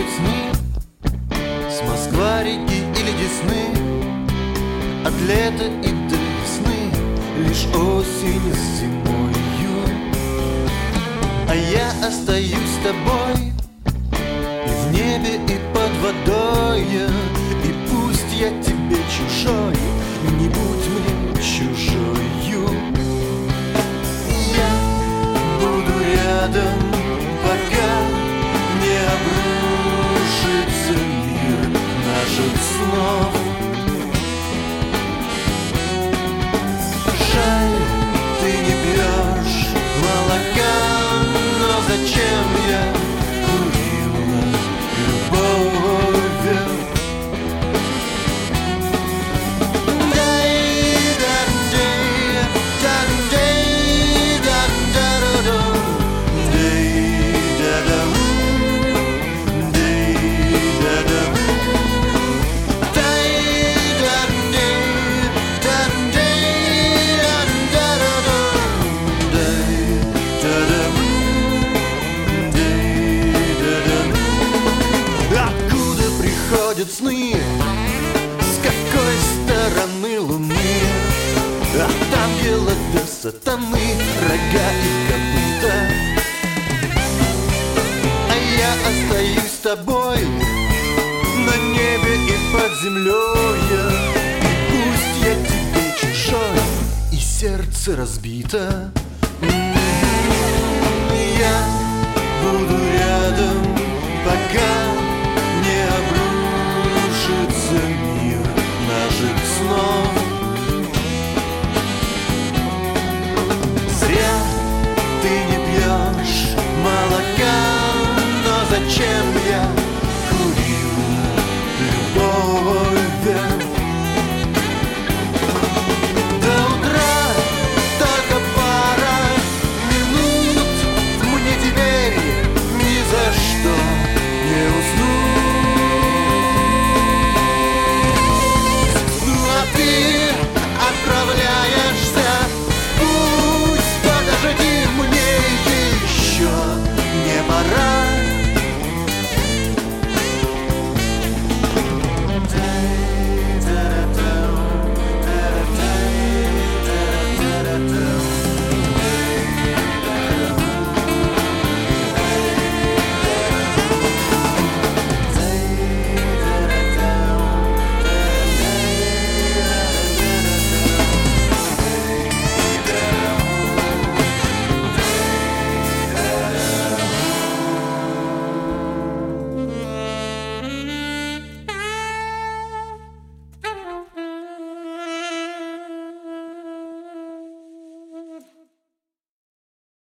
сны с Москва-реки или Десны, от лета и до весны, лишь осень с зимою. А я остаюсь с тобой и в небе, и под водой. И пусть я тебе чужой, не будь мне чужою. Я буду рядом, пока не обрушится мир наших снов. Жаль, ты не пьешь молока, но зачем я курила любовь? Сны, с какой стороны луны, от ангела до сатаны, рога и копыта. А я остаюсь с тобой на небе и под землей. И пусть я тебе чужой и сердце разбито.